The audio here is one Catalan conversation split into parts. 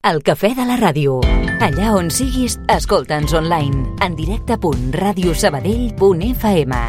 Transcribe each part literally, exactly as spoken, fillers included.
El cafè de la ràdio. Allà on siguis, escolta'ns online. En directe punt ràdio sabadell punt f m.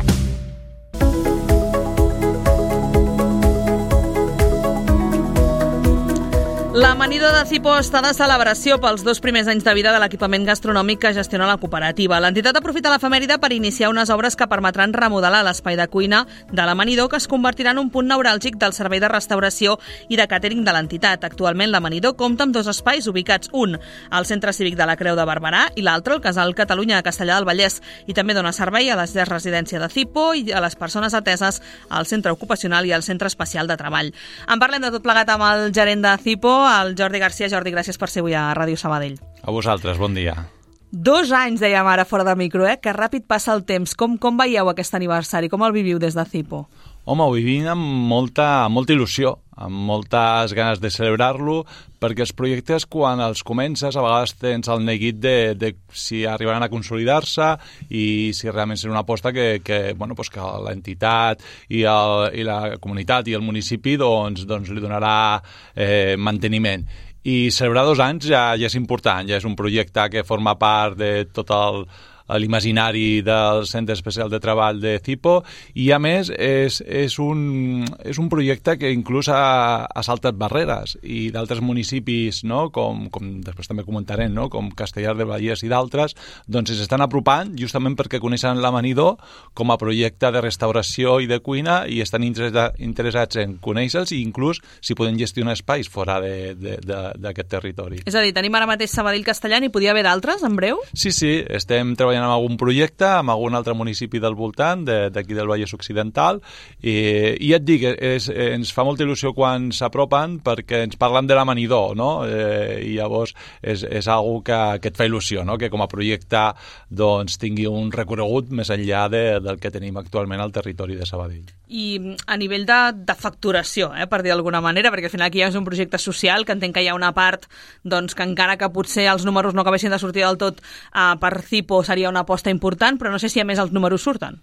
L'amanidor de Cipo està de celebració pels dos primers anys de vida de l'equipament gastronòmic que gestiona la cooperativa. L'entitat aprofita l'efemèride per iniciar unes obres que permetran remodelar l'espai de cuina de l'amanidor, que es convertirà en un punt neuràlgic del servei de restauració i de càtering de l'entitat. Actualment l'amanidor compta amb dos espais ubicats, un al Centre Cívic de la Creu de Barberà i l'altre al Casal Catalunya de Castellar del Vallès, i també dona servei a les llars residència de Cipo i a les persones ateses al centre ocupacional i al centre especial de treball. En parlem de tot plegat amb el gerent de Cipo, el Jordi Garcia. Jordi, gràcies per ser avui a Ràdio Sabadell. A vosaltres, bon dia. Dos anys, dèiem ara, fora de micro, eh? Que ràpid passa el temps. Com, com veieu aquest aniversari? Com el viviu des de Cipo? Home, ho vivim amb molta, molta il·lusió, amb moltes ganes de celebrar-lo, perquè els projectes, quan els comences, a vegades tens el neguit de, de si arribaran a consolidar-se i si realment serà una aposta que, que, bueno, pues que l'entitat i, el, i la comunitat i el municipi doncs, doncs li donarà eh, manteniment. I celebrar dos anys ja, ja és important, ja és un projecte que forma part de tot el l'imaginari del Centre Especial de Treball de Cipo, i a més és, és, un, és un projecte que inclús ha, ha saltat barreres, i d'altres municipis, no? com, com després també comentarem, no? com Castellar del Vallès i d'altres, doncs s'estan apropant justament perquè coneixen l'amanidor com a projecte de restauració i de cuina, i estan interessats en conèixer-los i inclús si poden gestionar espais fora d'aquest territori. És a dir, tenim ara mateix Sabadell, Castellar, i podria haver d'altres en breu? Sí, sí, estem treballant amb algun projecte, amb algun altre municipi del voltant, d'aquí del Vallès Occidental, i, i ja et dic, és, ens fa molta il·lusió quan s'apropen perquè ens parlen de l'amanidor, no? Eh, i llavors és, és algo que, que et fa il·lusió, no? Que com a projecte doncs, tingui un recorregut més enllà de, del que tenim actualment al territori de Sabadell. I a nivell de, de facturació, eh, per dir d'alguna manera, perquè al final aquí ja és un projecte social, que entenc que hi ha una part doncs, que encara que potser els números no acabessin de sortir del tot, eh, per Cipo seria una aposta important, però no sé si a més els números surten.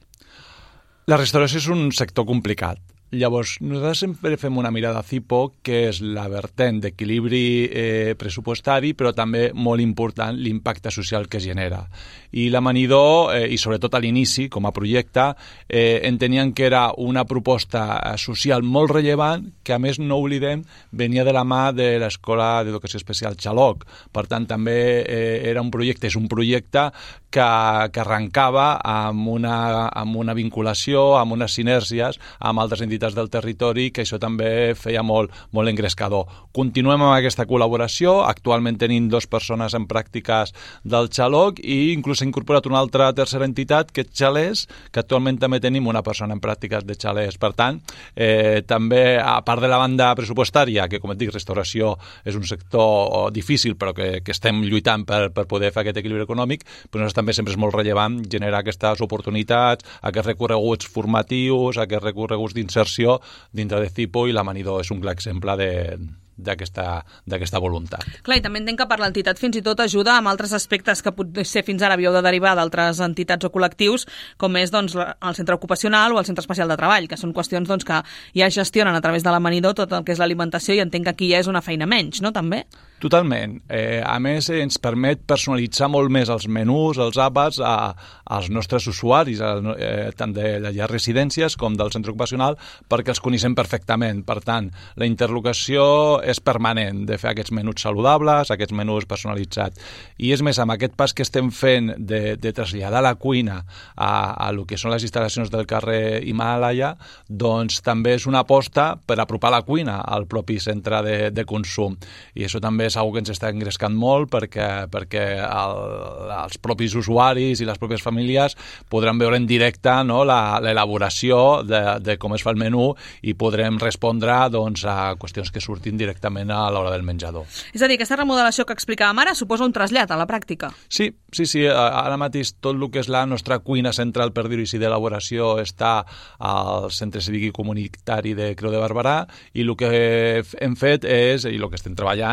La restauració és un sector complicat. Llavors, nosaltres sempre fem una mirada a Cipo, que és la vertent d'equilibri eh, pressupostari, però també molt important l'impacte social que genera. I l'amanidor, eh, i sobretot a l'inici, com a projecte, eh, entenien que era una proposta social molt rellevant, que a més, no oblidem, venia de la mà de l'Escola d'Educació Especial Xaloc. Per tant, també eh, era un projecte, és un projecte que, que arrencava amb una, amb una vinculació, amb unes sinergies amb altres entitats del territori, que això també feia molt, molt engrescador. Continuem amb aquesta col·laboració. Actualment tenim dues persones en pràctiques del Xaloc i inclús s'ha incorporat una altra tercera entitat, que és Xalès, que actualment també tenim una persona en pràctiques de Xalès. Per tant, eh, també, a part de la banda pressupostària, que com et dic, restauració és un sector difícil, però que, que estem lluitant per, per poder fer aquest equilibri econòmic, però també sempre és molt rellevant generar aquestes oportunitats, aquests recorreguts formatius, aquests recorreguts d'inserció dintre de Cipo, i l'amanidor és un clar exemple de d'aquesta d'aquesta voluntat. Clar, i també entenc que per l'entitat fins i tot ajuda amb altres aspectes que potser fins ara havíeu de derivar d'altres entitats o col·lectius, com és doncs, el centre ocupacional o el centre especial de treball, que són qüestions doncs, que ja gestionen a través de l'amanidor tot el que és l'alimentació, i entenc que aquí ja és una feina menys, no, també? Totalment. Eh, a més, ens permet personalitzar molt més els menús, els àpats, a, als nostres usuaris, a, eh, tant de les residències com del centre ocupacional, perquè els coneixem perfectament. Per tant, la interlocució és permanent, de fer aquests menús saludables, aquests menús personalitzats. I és més, amb aquest pas que estem fent de, de traslladar la cuina a, a lo que són les instal·lacions del carrer Himàlaia, doncs també és una aposta per apropar la cuina al propi centre de, de consum. I això també és una que ens està engrescant molt, perquè, perquè el, els propis usuaris i les pròpies famílies podran veure en directe, no, l'elaboració de, de com es fa el menú, i podrem respondre doncs, a qüestions que surtin directament a l'hora del menjador. És a dir, aquesta remodelació que explicàvem ara suposa un trasllat a la pràctica. Sí, sí, sí. Ara mateix tot el que és la nostra cuina central, per dir-ho així, d'elaboració està al Centre Cívic i Comunitari de Creu de Barberà, i el que hem fet és, i el que estem treballant i començant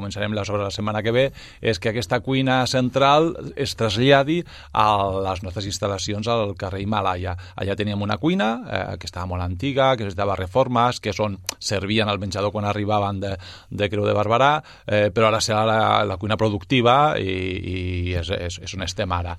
començarem les obres la setmana que ve, és que aquesta cuina central es traslladi a les nostres instal·lacions al carrer Himalaya. Allà teníem una cuina eh, que estava molt antiga, que necessitava reformes, que és on servien el menjador quan arribaven de, de Creu de Barberà, eh, però ara serà la, la cuina productiva i, i és, és, és on estem ara.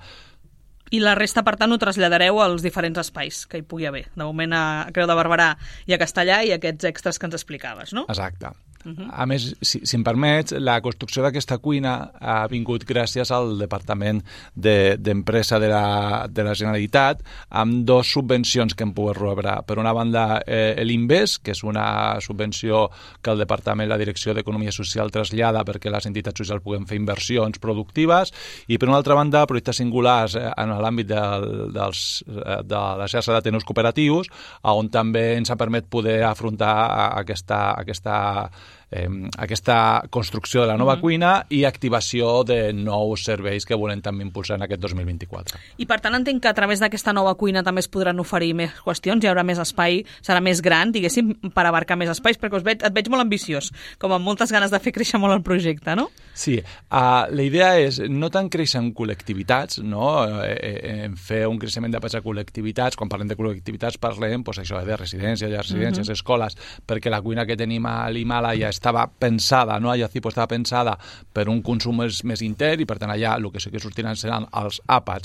I la resta, per tant, ho traslladareu als diferents espais que hi pugui haver. De moment a Creu de Barberà i a Castellà i aquests extras que ens explicaves, no? Exacte. Uh-huh. A més, si, si em permets, la construcció d'aquesta cuina ha vingut gràcies al Departament d'Empresa de, de, la, de la Generalitat amb dos subvencions que hem pogut rebre. Per una banda, eh, l'Inves, que és una subvenció que el Departament, la Direcció d'Economia Social trasllada perquè les entitats socials puguin fer inversions productives, i per una altra banda, projectes singulars eh, en l'àmbit del, dels, eh, de la xarxa d'ateneus cooperatius, on també ens ha permet poder afrontar aquesta, aquesta Eh, aquesta construcció de la nova mm-hmm. cuina i activació de nous serveis que volem també impulsar en aquest dos mil vint-i-quatre. I per tant entenc que a través d'aquesta nova cuina també es podran oferir més qüestions, hi haurà més espai, serà més gran, diguéssim, per abarcar més espais, perquè us veig, et veig molt ambiciós, com amb moltes ganes de fer créixer molt el projecte, no? Sí, uh, la idea és no tant créixer en col·lectivitats, no? Eh, en fer un creixement de a col·lectivitats, quan parlem de col·lectivitats parlem pues, això, de residències, de residències, mm-hmm. escoles, perquè la cuina que tenim a l'Himalaya estava pensada, no? Allà Cipo estava pensada per un consum més, més intern i per tant allà el que sí que sortiran seran els àpats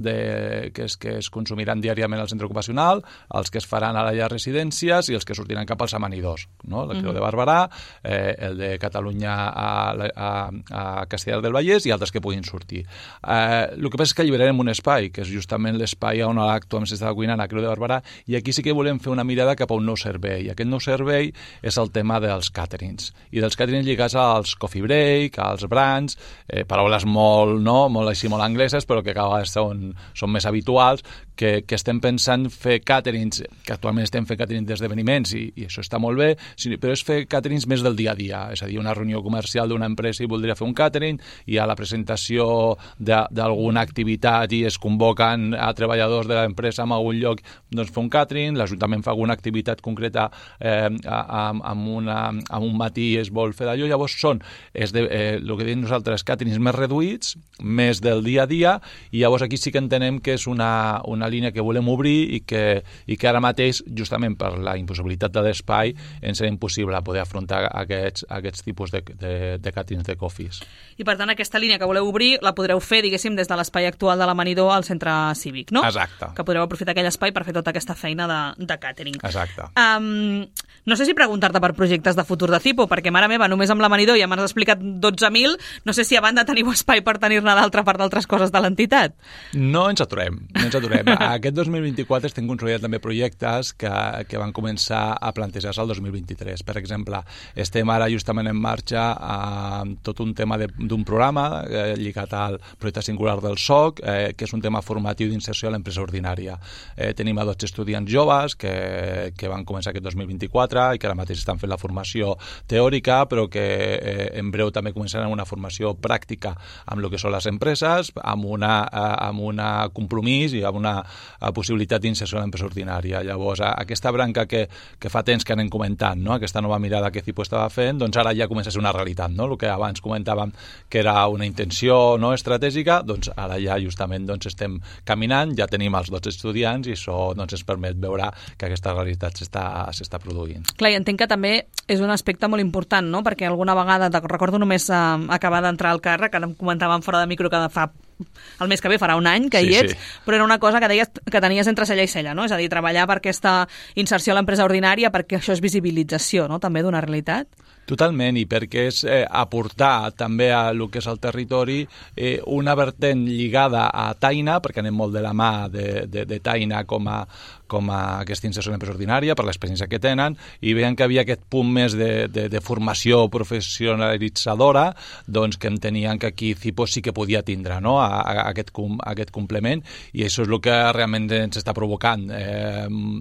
de, que, es, que es consumiran diàriament al centre ocupacional, els que es faran a les residències i els que sortiran cap als amanidors, no? La Creu mm-hmm. de Barberà, eh, el de Catalunya a, a, a Castellar del Vallès i altres que puguin sortir. Eh, el que passa és que alliberarem un espai, que és justament l'espai on actualment s'està cuinant a Creu de Barberà, i aquí sí que volem fer una mirada cap a un nou servei. Aquest nou servei és el tema dels càterings, i dels caterings lligats als coffee break, als brunch, eh, paraules molt, no? molt així molt angleses, però que cada vegada són, són més habituals, que, que estem pensant fer caterings, que actualment estem fent caterings d'esdeveniments, i, i això està molt bé, però és fer caterings més del dia a dia, és a dir, una reunió comercial d'una empresa i voldria fer un catering, i a la presentació d'alguna activitat i es convoquen a treballadors de l'empresa en algun lloc, doncs fer un catering, l'Ajuntament fa alguna activitat concreta eh, amb, una, amb un matí es vol fer d'allò, llavors són és de, eh, el que diem nosaltres, caterings més reduïts, més del dia a dia, i llavors aquí sí que entenem que és una, una línia que volem obrir i que, i que ara mateix, justament per la impossibilitat de l'espai, ens serà impossible poder afrontar aquests, aquests tipus de, de, de caterings de coffees. I per tant aquesta línia que voleu obrir la podreu fer, diguéssim, des de l'espai actual de l'Amanidor al centre cívic, no? Exacte. Que podreu aprofitar aquell espai per fer tota aquesta feina de, de catering. Exacte. Um, no sé si preguntar-te per projectes de futur de Cipo, perquè mare meva, només amb l'Amanidor ja m'has explicat dotze mil, no sé si a banda teniu espai per tenir-ne d'altra part d'altres coses de l'entitat. No ens aturem, no ens aturem. Aquest dos mil vint-i-quatre estem consolidant també projectes que, que van començar a plantejar-se el dos mil vint-i-tres. Per exemple, estem ara justament en marxa amb tot un tema d'un programa eh, lligat al projecte singular del S O C, eh, que és un tema formatiu d'inserció a l'empresa ordinària. Eh, tenim a dotze estudiants joves que, que van començar aquest dos mil vint-i-quatre i que ara mateix estan fent la formació teòrica, però que eh, en breu també començaran una formació pràctica amb el que són les empreses, amb una, eh, amb una compromís i amb una eh, possibilitat d'inserció a l'empresa ordinària. Llavors, a, aquesta branca que, que fa temps que anem comentant, no? Aquesta nova mirada que Cipo estava fent, doncs ara ja comença a ser una realitat, no? El que abans comentàvem que era una intenció no estratègica, doncs ara ja justament doncs, estem caminant, ja tenim els dotze estudiants i això doncs, ens permet veure que aquesta realitat s'està produint. Clar, i entenc que també és un aspecte molt important, no? Perquè alguna vegada, recordo només eh, acabar d'entrar al càrrec, ara em comentàvem fora de micro que fa el mes que ve farà un any que sí, hi ets, sí. Però era una cosa que deies que tenies entre cella i cella, no? És a dir, treballar per aquesta inserció a l'empresa ordinària, perquè això és visibilització, no?, també d'una realitat. Totalment, i perquè és eh, aportar també a el que és el territori eh, una vertent lligada a Taina, perquè anem molt de la mà de, de, de Taina com a, com a aquesta inserció en l'empresa ordinària, per l'experiència que tenen, i veien que havia aquest punt més de, de, de formació professionalitzadora, doncs que entenien que aquí Cipo sí que podia tindre, no?, a, a, aquest, a aquest complement, i això és el que realment ens està provocant. Eh,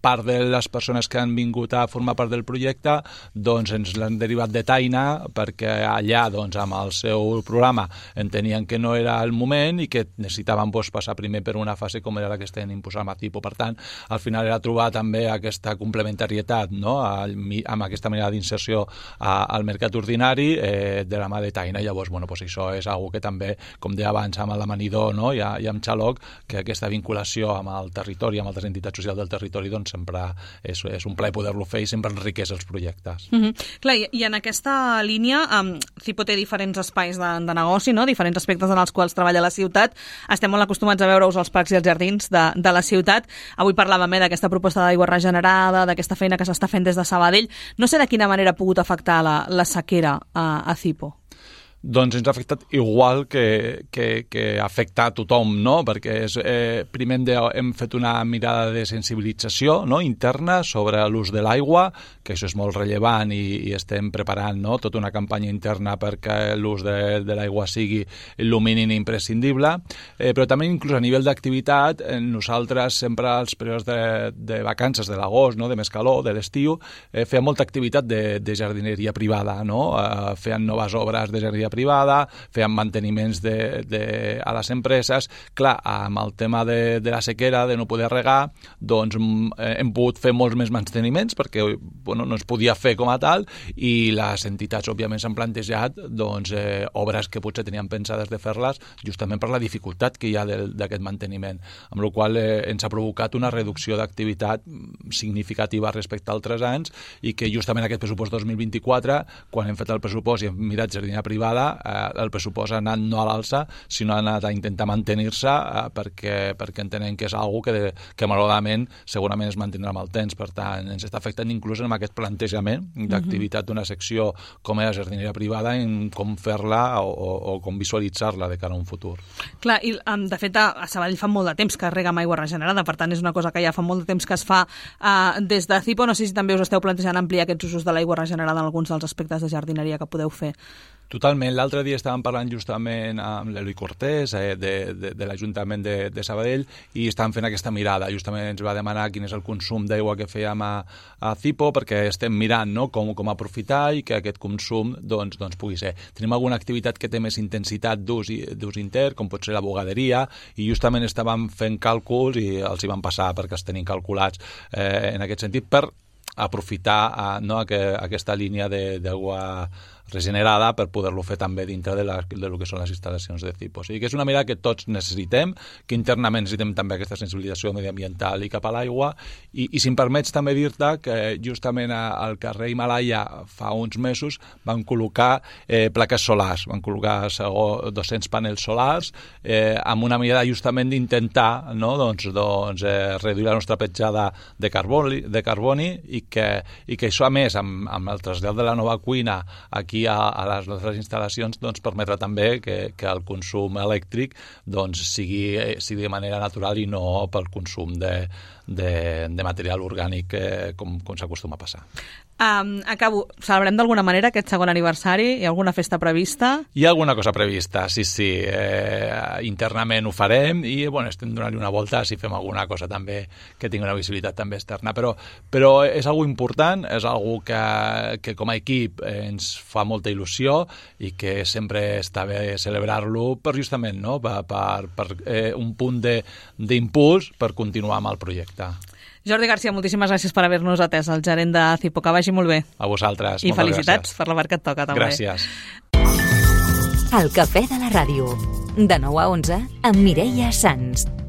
part de les persones que han vingut a formar part del projecte doncs ens l'han derivat de Taina perquè allà doncs, amb el seu programa entenien que no era el moment i que necessitaven doncs, passar primer per una fase com era la que estem imposant a Cipo. Per tant, al final era trobar també aquesta complementarietat, no? Amb aquesta manera d'inserció al mercat ordinari eh, de la mà de Taina. Llavors, bueno, pues això és una que també, com deia abans, amb l'Amanidor, no? I, i amb Xaloc, que aquesta vinculació amb el territori, amb altres entitats socials del territori, doncs sempre és, és un plaer poder-lo fer i sempre enriqueix els projectes. Mm-hmm. Clar, i, i en aquesta línia, um, Cipo té diferents espais de, de negoci, no? Diferents aspectes en els quals treballa la ciutat. Estem molt acostumats a veure-us als parcs i als jardins de, de la ciutat. Avui parlàvem eh, d'aquesta proposta d'aigua regenerada, d'aquesta feina que s'està fent des de Sabadell. No sé de quina manera ha pogut afectar la, la sequera a, a Cipo. Doncs ens ha afectat igual que, que, que afecta a tothom, no? Perquè és, eh, primer hem fet una mirada de sensibilització, no? Interna sobre l'ús de l'aigua, que això és molt rellevant i, i estem preparant, no? Tota una campanya interna perquè l'ús de, de l'aigua sigui el mínim imprescindible, eh, però també inclús a nivell d'activitat, eh, nosaltres sempre als períodes de, de vacances de l'agost, no? De més calor, de l'estiu, eh, fèiem molta activitat de, de jardineria privada, no? Eh, feien noves obres de jardineria privada, feien manteniments de, de, a les empreses. Clar, amb el tema de, de la sequera, de no poder regar, doncs hem pogut fer molts més manteniments perquè bueno, no es podia fer com a tal i les entitats, òbviament, s'han plantejat doncs, eh, obres que potser tenien pensades de fer-les justament per la dificultat que hi ha d'aquest manteniment, amb la qual eh, ens ha provocat una reducció d'activitat significativa respecte a altres anys i que justament aquest pressupost dos mil vint-i-quatre, quan hem fet el pressupost i hem mirat jardineria privada, el pressupost ha anat no a l'alça, sinó ha anat a intentar mantenir-se eh, perquè, perquè entenem que és una cosa que, que malauradament segurament es mantindrà amb el temps. Per tant, ens està afectant inclús en aquest plantejament d'activitat d'una secció com és la jardineria privada en com fer-la o, o, o com visualitzar-la de cara a un futur. Clar, i de fet a Sabadell fa molt de temps que rega amb aigua regenerada, per tant és una cosa que ja fa molt de temps que es fa uh, des de Cipo. No sé si també us esteu plantejant ampliar aquests usos de l'aigua regenerada en alguns dels aspectes de jardineria que podeu fer. Totalment. L'altre dia estàvem parlant justament amb l'Eloi Cortés eh, de, de, de l'Ajuntament de, de Sabadell i estàvem fent aquesta mirada. Justament ens va demanar quin és el consum d'aigua que fèiem a, a Cipo perquè estem mirant no, com, com aprofitar i que aquest consum doncs, doncs pugui ser. Tenim alguna activitat que té més intensitat d'ús inter, com pot ser la bugaderia, i justament estàvem fent càlculs i els hi vam passar perquè els tenim calculats eh, en aquest sentit per aprofitar eh, no, aquesta línia d'aigua regenerada per poder-lo fer també dintre de, la, de lo que són les instal·lacions de Cipo. O sigui que és una mirada que tots necessitem, que internament necessitem també aquesta sensibilització mediambiental i cap a l'aigua, i, i si em permets també dir-te que justament al carrer Himalaya fa uns mesos van col·locar eh, plaques solars, van col·locar dos-cents panels solars eh, amb una mirada justament d'intentar no, doncs, doncs, eh, reduir la nostra petjada de carboni, de carboni i, que, i que això a més amb, amb el trasllat de la nova cuina aquí a, a les nostres instal·lacions doncs, permetrà també que, que el consum elèctric doncs, sigui, sigui de manera natural i no pel consum de, de, de material orgànic eh, com, com s'acostuma a passar. Um, acabo. Celebrem d'alguna manera aquest segon aniversari? Hi ha alguna festa prevista? Hi ha alguna cosa prevista, sí, sí. Eh, internament ho farem i bueno, estem donant-li una volta si fem alguna cosa també que tingui una visibilitat també externa. Però, però és algo important, és algo que, que com a equip ens fa molta il·lusió i que sempre està bé celebrar-lo per justament no? per, per, per eh, un punt d'impuls per continuar amb el projecte. Jordi Garcia, moltíssimes gràcies per haver-nos atès, el gerent de Cipo. Que vagi molt bé. A vosaltres. I felicitats gràcies. Per la part que et toca, també. Gràcies. El cafè de la ràdio. De nou a onze, amb Mireia Sans.